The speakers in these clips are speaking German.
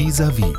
Vis-à-vis.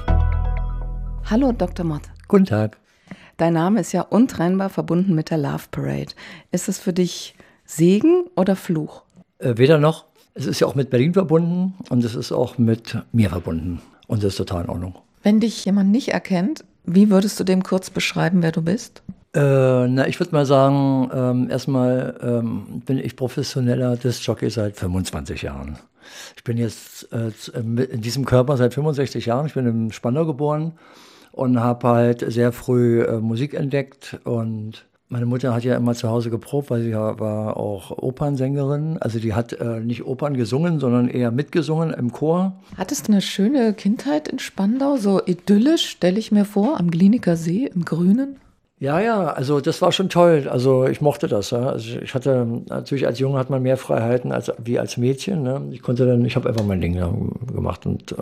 Hallo Dr. Mott. Guten Tag. Dein Name ist ja untrennbar verbunden mit der Love Parade. Ist es für dich Segen oder Fluch? Weder noch. Es ist ja auch mit Berlin verbunden und es ist auch mit mir verbunden. Und das ist total in Ordnung. Wenn dich jemand nicht erkennt, wie würdest du dem kurz beschreiben, wer du bist? Ich würde mal sagen, erstmal bin ich professioneller Disc-Jockey seit 25 Jahren. Ich bin jetzt in diesem Körper seit 65 Jahren. Ich bin in Spandau geboren und habe halt sehr früh Musik entdeckt. Und meine Mutter hat ja immer zu Hause geprobt, weil sie ja war auch Opernsängerin. Also die hat nicht Opern gesungen, sondern eher mitgesungen im Chor. Hattest du eine schöne Kindheit in Spandau, so idyllisch, stelle ich mir vor, am Glienicker See im Grünen? Ja, also das war schon toll. Also ich mochte das. Ja. Also ich hatte natürlich als Junge hat man mehr Freiheiten wie als Mädchen. Ne. Ich habe einfach mein Ding gemacht und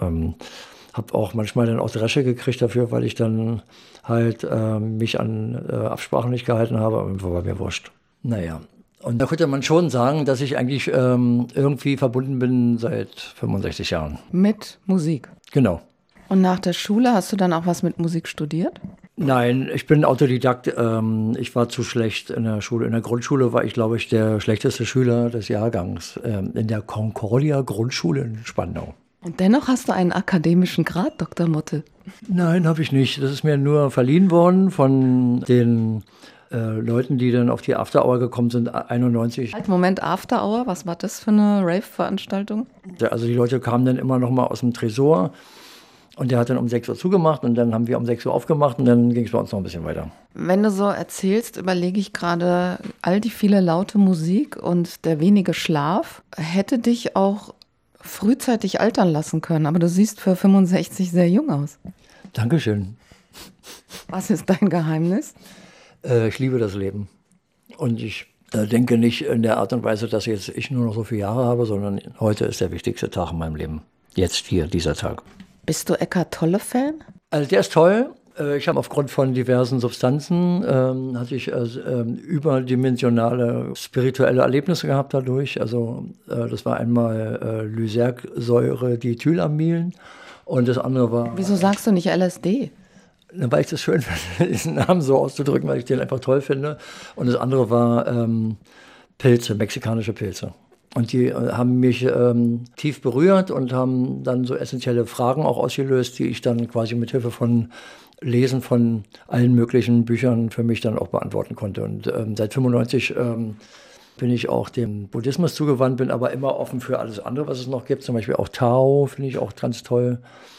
habe auch manchmal dann auch Dresche gekriegt dafür, weil ich dann halt mich an Absprachen nicht gehalten habe. Aber war mir wurscht. Naja. Und da konnte man schon sagen, dass ich eigentlich irgendwie verbunden bin seit 65 Jahren. Mit Musik? Genau. Und nach der Schule hast du dann auch was mit Musik studiert? Nein, ich bin Autodidakt. Ich war zu schlecht in der Schule. In der Grundschule war ich, glaube ich, der schlechteste Schüler des Jahrgangs in der Concordia Grundschule in Spandau. Und dennoch hast du einen akademischen Grad, Dr. Motte. Nein, habe ich nicht. Das ist mir nur verliehen worden von den Leuten, die dann auf die After Hour gekommen sind, 91. Halt, Moment, After Hour, was war das für eine Rave-Veranstaltung? Also die Leute kamen dann immer noch mal aus dem Tresor. Und der hat dann um 6 Uhr zugemacht und dann haben wir um 6 Uhr aufgemacht und dann ging es bei uns noch ein bisschen weiter. Wenn du so erzählst, überlege ich gerade, all die viele laute Musik und der wenige Schlaf hätte dich auch frühzeitig altern lassen können. Aber du siehst für 65 sehr jung aus. Dankeschön. Was ist dein Geheimnis? Ich liebe das Leben. Und ich denke nicht in der Art und Weise, dass jetzt ich nur noch so viele Jahre habe, sondern heute ist der wichtigste Tag in meinem Leben. Jetzt hier, dieser Tag. Bist du Eckhart Tolle-Fan? Also der ist toll. Ich habe aufgrund von diversen Substanzen hatte ich überdimensionale spirituelle Erlebnisse gehabt dadurch. Also das war einmal Lysergsäure, Dithylamin und das andere war... Wieso sagst du nicht LSD? Weil ich das schön finde, diesen Namen so auszudrücken, weil ich den einfach toll finde. Und das andere war Pilze, mexikanische Pilze. Und die haben mich tief berührt und haben dann so essentielle Fragen auch ausgelöst, die ich dann quasi mit Hilfe von Lesen von allen möglichen Büchern für mich dann auch beantworten konnte. Und seit 95 bin ich auch dem Buddhismus zugewandt, bin aber immer offen für alles andere, was es noch gibt. Zum Beispiel auch Tao finde ich auch ganz toll.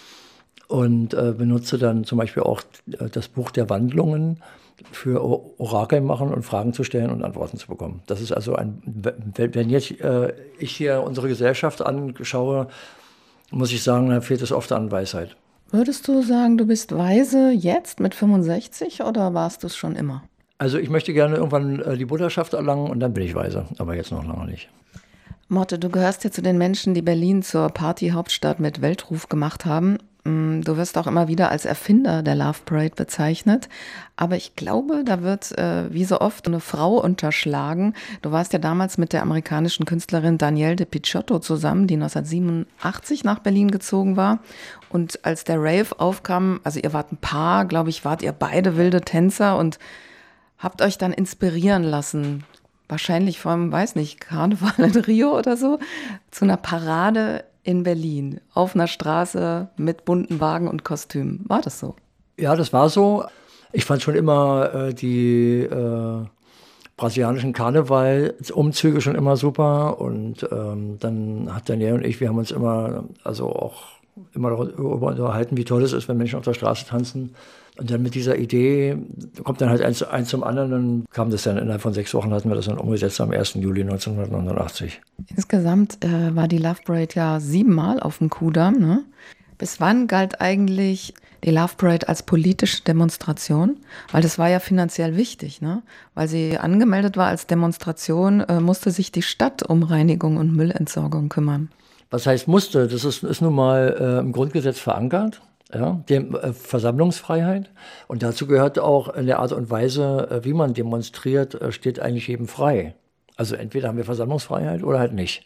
Und benutze dann zum Beispiel auch das Buch der Wandlungen für Orakel machen und Fragen zu stellen und Antworten zu bekommen. Das ist also wenn jetzt ich hier unsere Gesellschaft anschaue, muss ich sagen, da fehlt es oft an Weisheit. Würdest du sagen, du bist weise jetzt mit 65 oder warst du es schon immer? Also ich möchte gerne irgendwann die Buddhaschaft erlangen und dann bin ich weise, aber jetzt noch lange nicht. Motte, du gehörst ja zu den Menschen, die Berlin zur Partyhauptstadt mit Weltruf gemacht haben. Du wirst auch immer wieder als Erfinder der Love Parade bezeichnet. Aber ich glaube, da wird wie so oft eine Frau unterschlagen. Du warst ja damals mit der amerikanischen Künstlerin Danielle de Picciotto zusammen, die 1987 nach Berlin gezogen war. Und als der Rave aufkam, also ihr wart ein Paar, glaube ich, wart ihr beide wilde Tänzer und habt euch dann inspirieren lassen. Wahrscheinlich vom, weiß nicht, Karneval in Rio oder so, zu einer Parade in Berlin, auf einer Straße mit bunten Wagen und Kostümen. War das so? Ja, das war so. Ich fand schon immer die brasilianischen Karnevalsumzüge schon immer super. Und dann hat Daniel und ich, wir haben uns immer, also auch immer darüber unterhalten, wie toll es ist, wenn Menschen auf der Straße tanzen. Und dann mit dieser Idee kommt dann halt eins zum anderen. Dann kam das dann innerhalb von 6 Wochen, hatten wir das dann umgesetzt am 1. Juli 1989. Insgesamt war die Love Parade ja 7 Mal auf dem Kudamm. Ne? Bis wann galt eigentlich die Love Parade als politische Demonstration? Weil das war ja finanziell wichtig, ne? Weil sie angemeldet war als Demonstration, musste sich die Stadt um Reinigung und Müllentsorgung kümmern. Was heißt musste? Das ist nun mal im Grundgesetz verankert. Ja, die Versammlungsfreiheit. Und dazu gehört auch in der Art und Weise, wie man demonstriert, steht eigentlich jedem frei. Also entweder haben wir Versammlungsfreiheit oder halt nicht.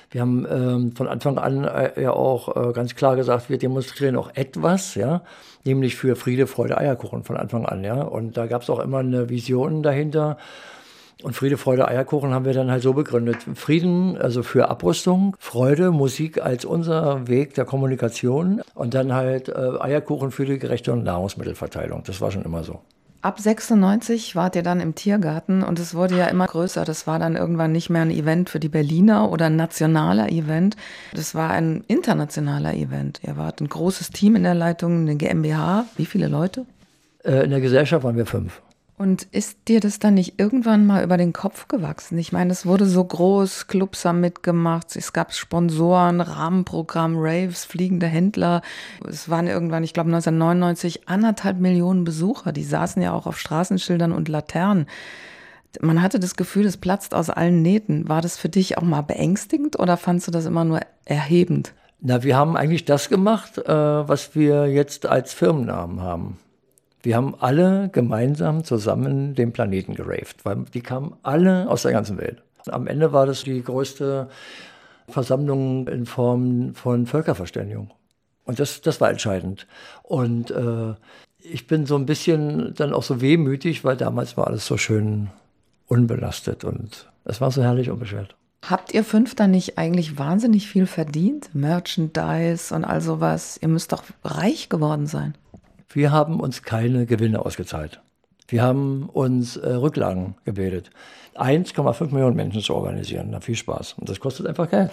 Wir haben von Anfang an ja auch ganz klar gesagt, wir demonstrieren auch etwas, ja, nämlich für Friede, Freude, Eierkuchen von Anfang an, ja. Und da gab es auch immer eine Vision dahinter. Und Friede, Freude, Eierkuchen haben wir dann halt so begründet. Frieden, also für Abrüstung, Freude, Musik als unser Weg der Kommunikation und dann halt Eierkuchen für die gerechte Nahrungsmittelverteilung. Das war schon immer so. Ab 96 wart ihr dann im Tiergarten und es wurde ja immer größer. Das war dann irgendwann nicht mehr ein Event für die Berliner oder ein nationaler Event. Das war ein internationaler Event. Ihr wart ein großes Team in der Leitung, eine GmbH. Wie viele Leute? In der Gesellschaft waren wir 5. Und ist dir das dann nicht irgendwann mal über den Kopf gewachsen? Ich meine, es wurde so groß, Clubs haben mitgemacht, es gab Sponsoren, Rahmenprogramm, Raves, fliegende Händler. Es waren irgendwann, ich glaube 1999, 1,5 Millionen Besucher. Die saßen ja auch auf Straßenschildern und Laternen. Man hatte das Gefühl, es platzt aus allen Nähten. War das für dich auch mal beängstigend oder fandst du das immer nur erhebend? Na, wir haben eigentlich das gemacht, was wir jetzt als Firmennamen haben. Wir haben alle gemeinsam zusammen den Planeten geraved, weil die kamen alle aus der ganzen Welt. Am Ende war das die größte Versammlung in Form von Völkerverständigung. Und das war entscheidend. Und ich bin so ein bisschen dann auch so wehmütig, weil damals war alles so schön unbelastet und es war so herrlich unbeschwert. Habt ihr 5 dann nicht eigentlich wahnsinnig viel verdient? Merchandise und all sowas. Ihr müsst doch reich geworden sein. Wir haben uns keine Gewinne ausgezahlt. Wir haben uns Rücklagen gebildet. 1,5 Millionen Menschen zu organisieren, na viel Spaß. Und das kostet einfach Geld.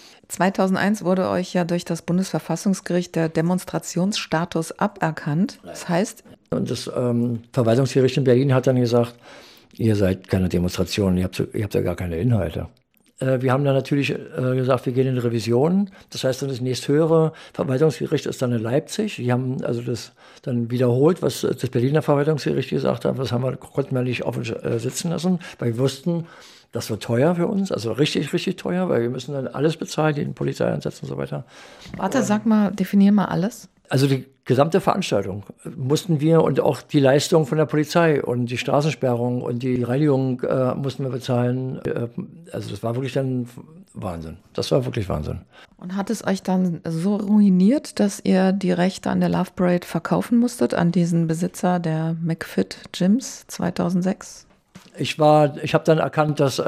2001 wurde euch ja durch das Bundesverfassungsgericht der Demonstrationsstatus aberkannt. Das heißt, und das Verwaltungsgericht in Berlin hat dann gesagt, ihr seid keine Demonstration, ihr habt ja gar keine Inhalte. Wir haben dann natürlich gesagt, wir gehen in Revision. Das heißt, das nächsthöhere Verwaltungsgericht ist dann in Leipzig. Die haben also das dann wiederholt, was das Berliner Verwaltungsgericht gesagt hat. Das konnten wir nicht offen sitzen lassen, weil wir wussten, das wird teuer für uns, also richtig, richtig teuer, weil wir müssen dann alles bezahlen, den Polizeieinsatz und so weiter. Warte, sag mal, definier mal alles. Also die gesamte Veranstaltung mussten wir und auch die Leistung von der Polizei und die Straßensperrung und die Reinigung mussten wir bezahlen. Also das war wirklich dann Wahnsinn. Das war wirklich Wahnsinn. Und hat es euch dann so ruiniert, dass ihr die Rechte an der Love Parade verkaufen musstet an diesen Besitzer der McFit Gyms 2006? Ich habe dann erkannt, dass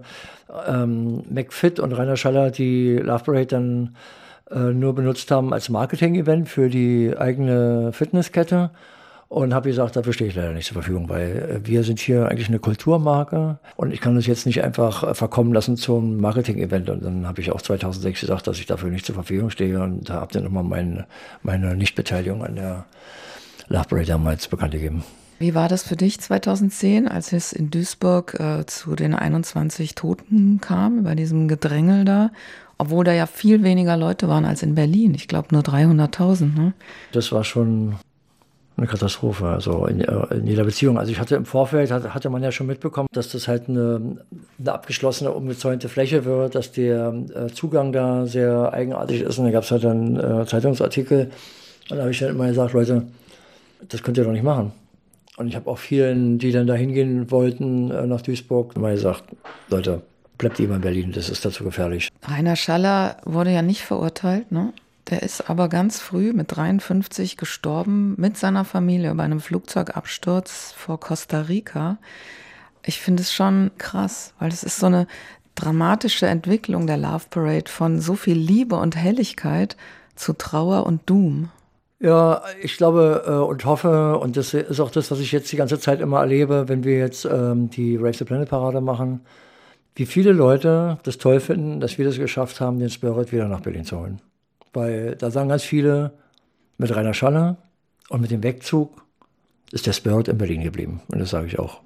McFit und Rainer Schaller die Love Parade dann nur benutzt haben als Marketing-Event für die eigene Fitnesskette und habe gesagt, dafür stehe ich leider nicht zur Verfügung, weil wir sind hier eigentlich eine Kulturmarke und ich kann das jetzt nicht einfach verkommen lassen zum Marketing-Event. Und dann habe ich auch 2006 gesagt, dass ich dafür nicht zur Verfügung stehe und habe dann nochmal meine Nichtbeteiligung an der Love Parade damals bekannt gegeben. Wie war das für dich 2010, als es in Duisburg zu den 21 Toten kam, bei diesem Gedrängel da? Obwohl da ja viel weniger Leute waren als in Berlin. Ich glaube nur 300.000. Ne? Das war schon eine Katastrophe, also in jeder Beziehung. Also ich hatte im Vorfeld, hatte man ja schon mitbekommen, dass das halt eine abgeschlossene, umgezäunte Fläche wird, dass der Zugang da sehr eigenartig ist. Und da gab es halt dann Zeitungsartikel. Und da habe ich dann immer gesagt, Leute, das könnt ihr doch nicht machen. Und ich habe auch vielen, die dann da hingehen wollten, nach Duisburg, immer gesagt, Leute, bleibt lieber in Berlin, das ist dazu gefährlich. Rainer Schaller wurde ja nicht verurteilt, ne? Der ist aber ganz früh mit 53 gestorben mit seiner Familie bei einem Flugzeugabsturz vor Costa Rica. Ich finde es schon krass, weil es ist so eine dramatische Entwicklung der Love Parade von so viel Liebe und Helligkeit zu Trauer und Doom. Ja, ich glaube und hoffe, und das ist auch das, was ich jetzt die ganze Zeit immer erlebe, wenn wir jetzt die Rave the Planet Parade machen, wie viele Leute das toll finden, dass wir das geschafft haben, den Spirit wieder nach Berlin zu holen. Weil da sagen ganz viele, mit Rainer Schaller und mit dem Wegzug ist der Spirit in Berlin geblieben. Und das sage ich auch.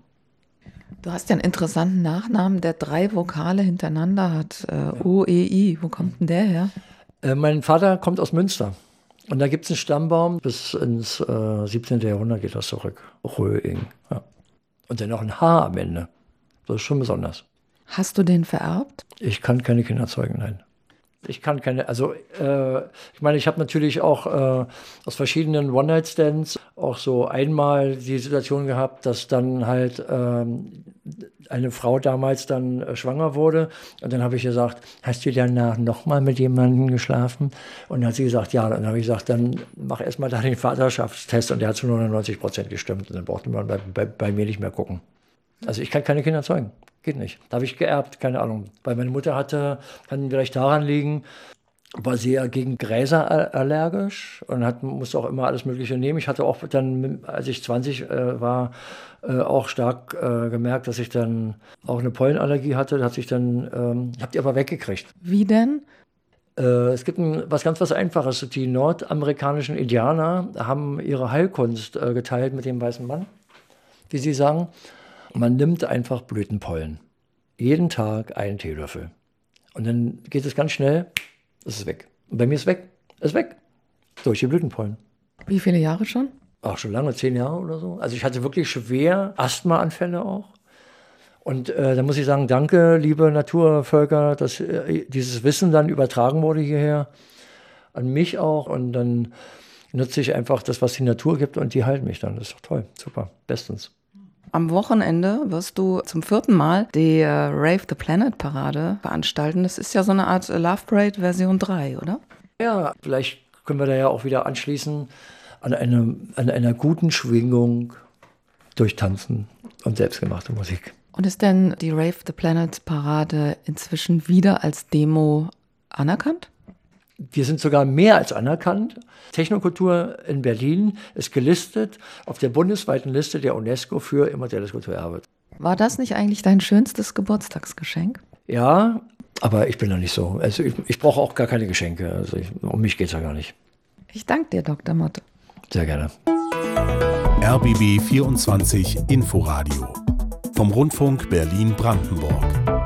Du hast ja einen interessanten Nachnamen, der 3 Vokale hintereinander hat. O-E-I, wo kommt denn der her? Mein Vater kommt aus Münster. Und da gibt es einen Stammbaum, bis ins 17. Jahrhundert geht das zurück. Röing. Ja. Und dann noch ein H am Ende. Das ist schon besonders. Hast du den vererbt? Ich kann keine Kinder zeugen, nein. Ich kann keine, also ich meine, ich habe natürlich auch aus verschiedenen One-Night-Stands auch so einmal die Situation gehabt, dass dann halt eine Frau damals dann schwanger wurde und dann habe ich gesagt, hast du danach nochmal mit jemandem geschlafen? Und dann hat sie gesagt, ja. Und dann habe ich gesagt, dann mach erstmal da den Vaterschaftstest und der hat zu 99% gestimmt und dann brauchte man bei mir nicht mehr gucken. Also ich kann keine Kinder zeugen. Geht nicht. Da habe ich geerbt, keine Ahnung. Weil meine Mutter kann vielleicht daran liegen, war sehr gegen Gräser allergisch und musste auch immer alles Mögliche nehmen. Ich hatte auch dann, als ich 20 war, auch stark gemerkt, dass ich dann auch eine Pollenallergie hatte. Da hat sich dann, habe die aber weggekriegt. Wie denn? Es gibt was ganz Einfaches. Die nordamerikanischen Indianer haben ihre Heilkunst geteilt mit dem weißen Mann, wie sie sagen. Man nimmt einfach Blütenpollen. Jeden Tag einen Teelöffel. Und dann geht es ganz schnell, es ist weg. Und bei mir ist weg. Es ist weg. Durch die Blütenpollen. Wie viele Jahre schon? Ach, schon lange, 10 Jahre oder so. Also ich hatte wirklich schwer Asthmaanfälle auch. Und da muss ich sagen, danke, liebe Naturvölker, dass dieses Wissen dann übertragen wurde hierher. An mich auch. Und dann nutze ich einfach das, was die Natur gibt und die heilt mich dann. Das ist doch toll. Super. Bestens. Am Wochenende wirst du zum 4. Mal die Rave the Planet Parade veranstalten. Das ist ja so eine Art Love Parade Version 3, oder? Ja, vielleicht können wir da ja auch wieder anschließen an einer guten Schwingung durch Tanzen und selbstgemachte Musik. Und ist denn die Rave the Planet Parade inzwischen wieder als Demo anerkannt? Wir sind sogar mehr als anerkannt. Technokultur in Berlin ist gelistet auf der bundesweiten Liste der UNESCO für immaterielles Kulturerbe. War das nicht eigentlich dein schönstes Geburtstagsgeschenk? Ja, aber ich bin da nicht so. Also ich brauche auch gar keine Geschenke. Also um mich geht es ja gar nicht. Ich danke dir, Dr. Motte. Sehr gerne. RBB 24 Inforadio vom Rundfunk Berlin-Brandenburg.